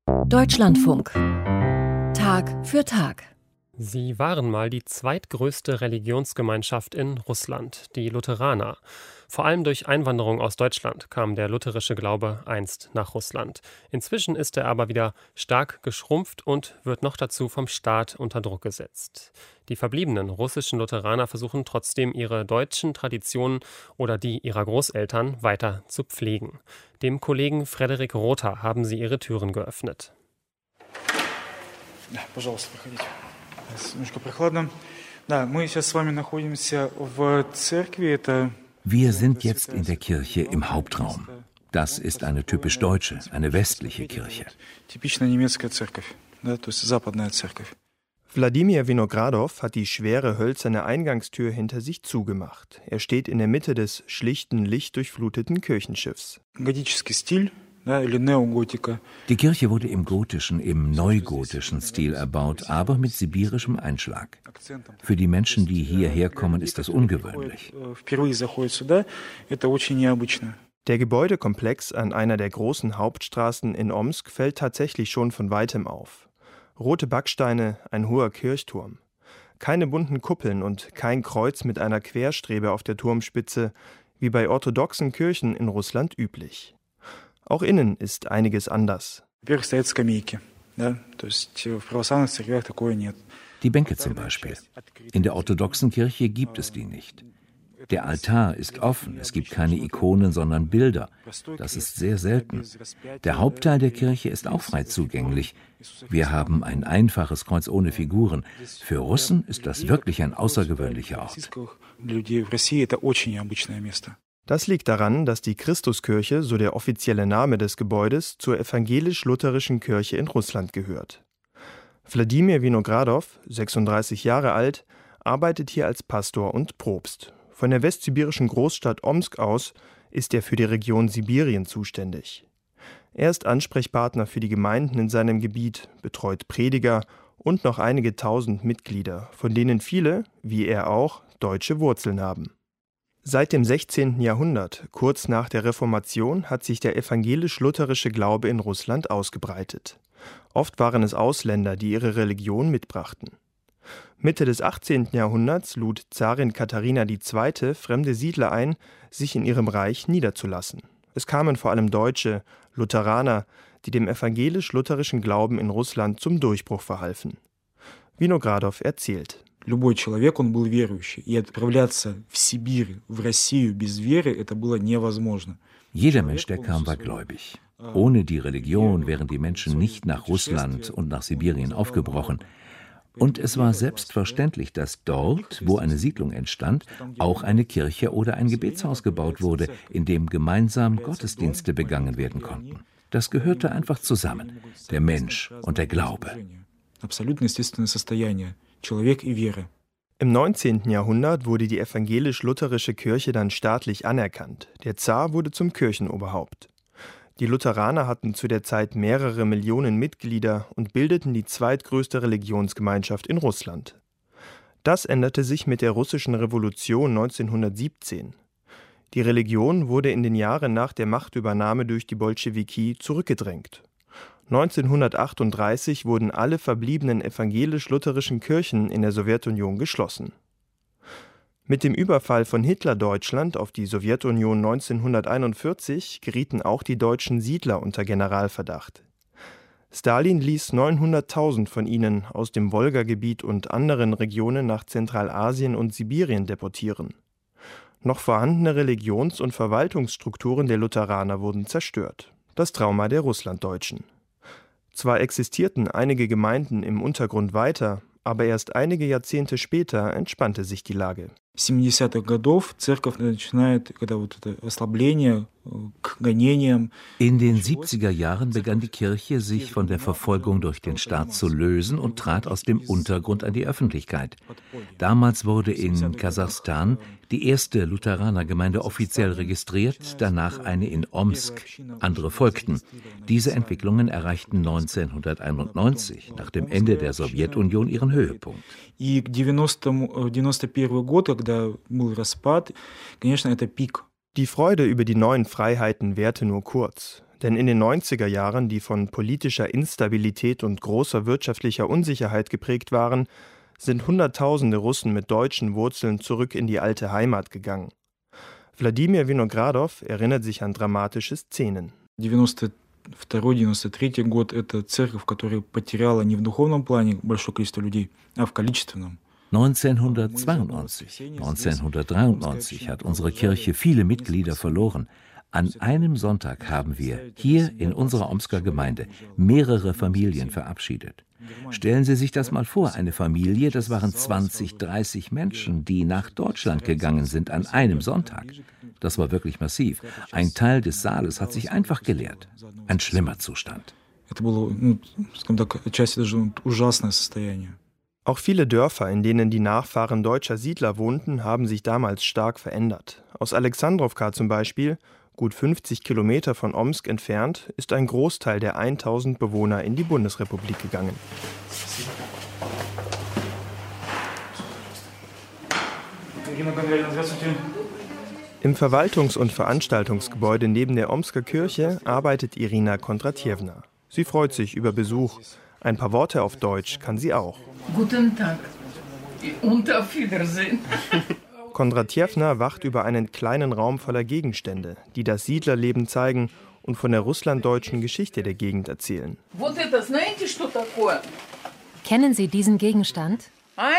Deutschlandfunk. Tag für Tag. Sie waren mal die zweitgrößte Religionsgemeinschaft in Russland, die Lutheraner. Vor allem durch Einwanderung aus Deutschland kam der lutherische Glaube einst nach Russland. Inzwischen ist er aber wieder stark geschrumpft und wird noch dazu vom Staat unter Druck gesetzt. Die verbliebenen russischen Lutheraner versuchen trotzdem, ihre deutschen Traditionen oder die ihrer Großeltern weiter zu pflegen. Dem Kollegen Frederik Rother haben sie ihre Türen geöffnet. Ja, пожалуйста, проходите. Немножко прохладно. Да, мы сейчас с вами находимся в церкви. Wir sind jetzt in der Kirche im Hauptraum. Das ist eine typisch deutsche, eine westliche Kirche. Типичная немецкая церковь, да, то есть западная церковь. Wladimir Vinogradov hat die schwere hölzerne Eingangstür hinter sich zugemacht. Er steht in der Mitte des schlichten, lichtdurchfluteten Kirchenschiffs. Готический стиль. Die Kirche wurde im gotischen, im neugotischen Stil erbaut, aber mit sibirischem Einschlag. Für die Menschen, die hierher kommen, ist das ungewöhnlich. Der Gebäudekomplex an einer der großen Hauptstraßen in Omsk fällt tatsächlich schon von weitem auf. Rote Backsteine, ein hoher Kirchturm. Keine bunten Kuppeln und kein Kreuz mit einer Querstrebe auf der Turmspitze, wie bei orthodoxen Kirchen in Russland üblich. Auch innen ist einiges anders. Die Bänke zum Beispiel. In der orthodoxen Kirche gibt es die nicht. Der Altar ist offen, es gibt keine Ikonen, sondern Bilder. Das ist sehr selten. Der Hauptteil der Kirche ist auch frei zugänglich. Wir haben ein einfaches Kreuz ohne Figuren. Für Russen ist das wirklich ein außergewöhnlicher Ort. Das liegt daran, dass die Christuskirche, so der offizielle Name des Gebäudes, zur evangelisch-lutherischen Kirche in Russland gehört. Wladimir Vinogradov, 36 Jahre alt, arbeitet hier als Pastor und Propst. Von der westsibirischen Großstadt Omsk aus ist er für die Region Sibirien zuständig. Er ist Ansprechpartner für die Gemeinden in seinem Gebiet, betreut Prediger und noch einige tausend Mitglieder, von denen viele, wie er auch, deutsche Wurzeln haben. Seit dem 16. Jahrhundert, kurz nach der Reformation, hat sich der evangelisch-lutherische Glaube in Russland ausgebreitet. Oft waren es Ausländer, die ihre Religion mitbrachten. Mitte des 18. Jahrhunderts lud Zarin Katharina II. Fremde Siedler ein, sich in ihrem Reich niederzulassen. Es kamen vor allem Deutsche, Lutheraner, die dem evangelisch-lutherischen Glauben in Russland zum Durchbruch verhalfen. Vinogradov erzählt: Любой человек, он был верующий, и отправляться в Сибирь, в Россию без веры, это было невозможно. Jeder Mensch, der kam, war gläubig. Ohne die Religion wären die Menschen nicht nach Russland und nach Sibirien aufgebrochen. Und es war selbstverständlich, dass dort, wo eine Siedlung entstand, auch eine Kirche oder ein Gebetshaus gebaut wurde, in dem gemeinsam Gottesdienste begangen werden konnten. Das gehörte einfach zusammen, der Mensch und der Glaube. Абсолютно естественное состояние. Человек и Вера. Im 19. Jahrhundert wurde die evangelisch-lutherische Kirche dann staatlich anerkannt. Der Zar wurde zum Kirchenoberhaupt. Die Lutheraner hatten zu der Zeit mehrere Millionen Mitglieder und bildeten die zweitgrößte Religionsgemeinschaft in Russland. Das änderte sich mit der russischen Revolution 1917. Die Religion wurde in den Jahren nach der Machtübernahme durch die Bolschewiki zurückgedrängt. 1938 wurden alle verbliebenen evangelisch-lutherischen Kirchen in der Sowjetunion geschlossen. Mit dem Überfall von Hitler-Deutschland auf die Sowjetunion 1941 gerieten auch die deutschen Siedler unter Generalverdacht. Stalin ließ 900.000 von ihnen aus dem Wolgagebiet und anderen Regionen nach Zentralasien und Sibirien deportieren. Noch vorhandene Religions- und Verwaltungsstrukturen der Lutheraner wurden zerstört. Das Trauma der Russlanddeutschen. Zwar existierten einige Gemeinden im Untergrund weiter, aber erst einige Jahrzehnte später entspannte sich die Lage. 70-х годов церковь начинает, когда вот это ослабление к гонениям. In den 70er Jahren begann die Kirche, sich von der Verfolgung durch den Staat zu lösen und trat aus dem Untergrund an die Öffentlichkeit. Damals wurde in Kasachstan die erste Lutheranergemeinde offiziell registriert, danach eine in Omsk. Andere folgten. Diese Entwicklungen erreichten 1991, nach dem Ende der Sowjetunion, ihren Höhepunkt. И к 91 год, когда был распад, конечно, это пик. Die Freude über die neuen Freiheiten währte nur kurz. Denn in den 90er Jahren, die von politischer Instabilität und großer wirtschaftlicher Unsicherheit geprägt waren, sind Hunderttausende Russen mit deutschen Wurzeln zurück in die alte Heimat gegangen. Wladimir Winogradow erinnert sich an dramatische Szenen. 92-93 год – это церковь, которая потеряла не в духовном плане большое количество людей, а в количественном. 1992, 1993 hat unsere Kirche viele Mitglieder verloren. An einem Sonntag haben wir hier in unserer Omsker Gemeinde mehrere Familien verabschiedet. Stellen Sie sich das mal vor, eine Familie, das waren 20, 30 Menschen, die nach Deutschland gegangen sind an einem Sonntag. Das war wirklich massiv. Ein Teil des Saales hat sich einfach geleert. Ein schlimmer Zustand. Auch viele Dörfer, in denen die Nachfahren deutscher Siedler wohnten, haben sich damals stark verändert. Aus Alexandrowka zum Beispiel, gut 50 Kilometer von Omsk entfernt, ist ein Großteil der 1000 Bewohner in die Bundesrepublik gegangen. Im Verwaltungs- und Veranstaltungsgebäude neben der Omsker Kirche arbeitet Irina Kondratjewna. Sie freut sich über Besuch. Ein paar Worte auf Deutsch kann sie auch. Guten Tag und auf Wiedersehen. Kondratjewna wacht über einen kleinen Raum voller Gegenstände, die das Siedlerleben zeigen und von der russlanddeutschen Geschichte der Gegend erzählen. Kennen Sie diesen Gegenstand?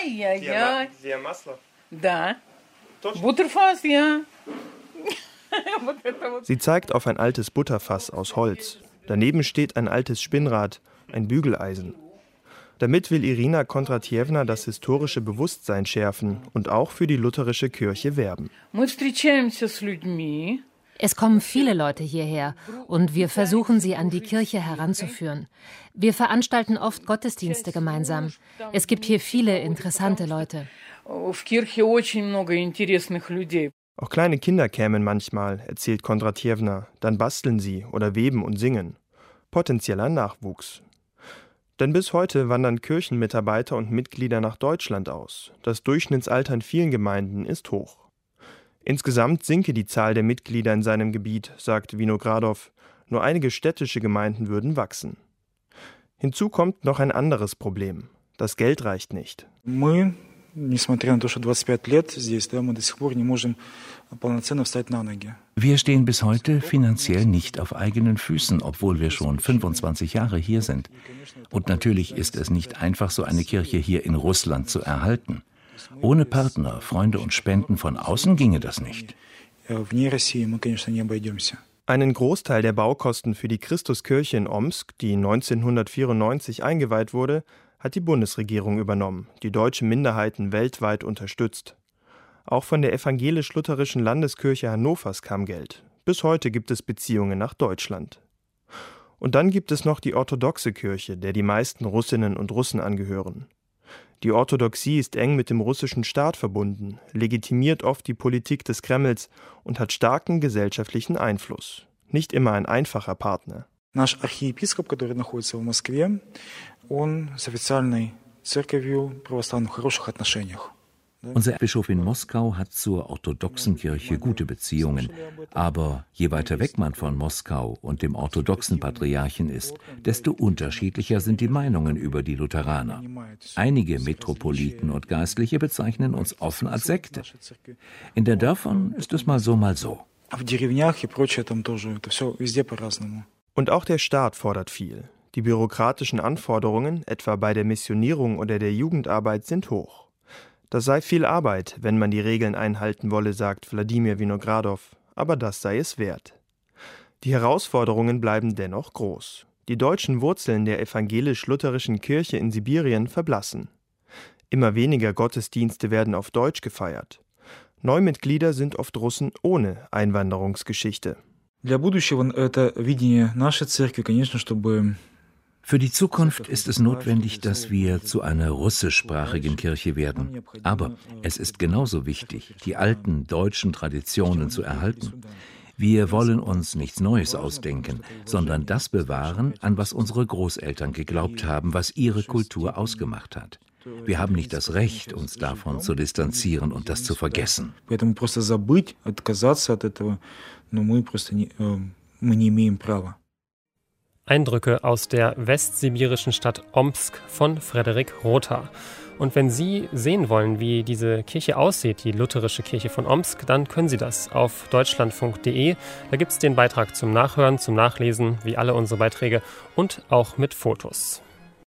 Sie zeigt auf ein altes Butterfass aus Holz. Daneben steht ein altes Spinnrad, ein Bügeleisen. Damit will Irina Kondratjewna das historische Bewusstsein schärfen und auch für die lutherische Kirche werben. Es kommen viele Leute hierher und wir versuchen, sie an die Kirche heranzuführen. Wir veranstalten oft Gottesdienste gemeinsam. Es gibt hier viele interessante Leute. Auch kleine Kinder kämen manchmal, erzählt Kondratjewna. Dann basteln sie oder weben und singen. Potenzieller Nachwuchs. Denn bis heute wandern Kirchenmitarbeiter und Mitglieder nach Deutschland aus. Das Durchschnittsalter in vielen Gemeinden ist hoch. Insgesamt sinke die Zahl der Mitglieder in seinem Gebiet, sagt Winogradow. Nur einige städtische Gemeinden würden wachsen. Hinzu kommt noch ein anderes Problem. Das Geld reicht nicht. Мы, несмотря на то, что 25 лет здесь, мы до сих пор не можем полноценно встать на ноги. Wir stehen bis heute finanziell nicht auf eigenen Füßen, obwohl wir schon 25 Jahre hier sind. Und natürlich ist es nicht einfach, so eine Kirche hier in Russland zu erhalten. Ohne Partner, Freunde und Spenden von außen ginge das nicht. Einen Großteil der Baukosten für die Christuskirche in Omsk, die 1994 eingeweiht wurde, hat die Bundesregierung übernommen, die deutsche Minderheiten weltweit unterstützt. Auch von der evangelisch-lutherischen Landeskirche Hannovers kam Geld. Bis heute gibt es Beziehungen nach Deutschland. Und dann gibt es noch die orthodoxe Kirche, der die meisten Russinnen und Russen angehören. Die Orthodoxie ist eng mit dem russischen Staat verbunden, legitimiert oft die Politik des Kremls und hat starken gesellschaftlichen Einfluss. Nicht immer ein einfacher Partner. Наш архиепископ, который находится в Москве, он с официальной церковью православных в хороших отношениях. Unser Bischof in Moskau hat zur orthodoxen Kirche gute Beziehungen. Aber je weiter weg man von Moskau und dem orthodoxen Patriarchen ist, desto unterschiedlicher sind die Meinungen über die Lutheraner. Einige Metropoliten und Geistliche bezeichnen uns offen als Sekte. In den Dörfern ist es mal so, mal so. Und auch der Staat fordert viel. Die bürokratischen Anforderungen, etwa bei der Missionierung oder der Jugendarbeit, sind hoch. Das sei viel Arbeit, wenn man die Regeln einhalten wolle, sagt Wladimir Winogradow, aber das sei es wert. Die Herausforderungen bleiben dennoch groß. Die deutschen Wurzeln der evangelisch-lutherischen Kirche in Sibirien verblassen. Immer weniger Gottesdienste werden auf Deutsch gefeiert. Neumitglieder sind oft Russen ohne Einwanderungsgeschichte. Für die Zukunft ist es notwendig, dass wir zu einer russischsprachigen Kirche werden. Aber es ist genauso wichtig, die alten deutschen Traditionen zu erhalten. Wir wollen uns nichts Neues ausdenken, sondern das bewahren, an was unsere Großeltern geglaubt haben, was ihre Kultur ausgemacht hat. Wir haben nicht das Recht, uns davon zu distanzieren und das zu vergessen. Мы не имеем права. Eindrücke aus der westsibirischen Stadt Omsk von Frederik Rother. Und wenn Sie sehen wollen, wie diese Kirche aussieht, die lutherische Kirche von Omsk, dann können Sie das auf deutschlandfunk.de. Da gibt es den Beitrag zum Nachhören, zum Nachlesen, wie alle unsere Beiträge und auch mit Fotos.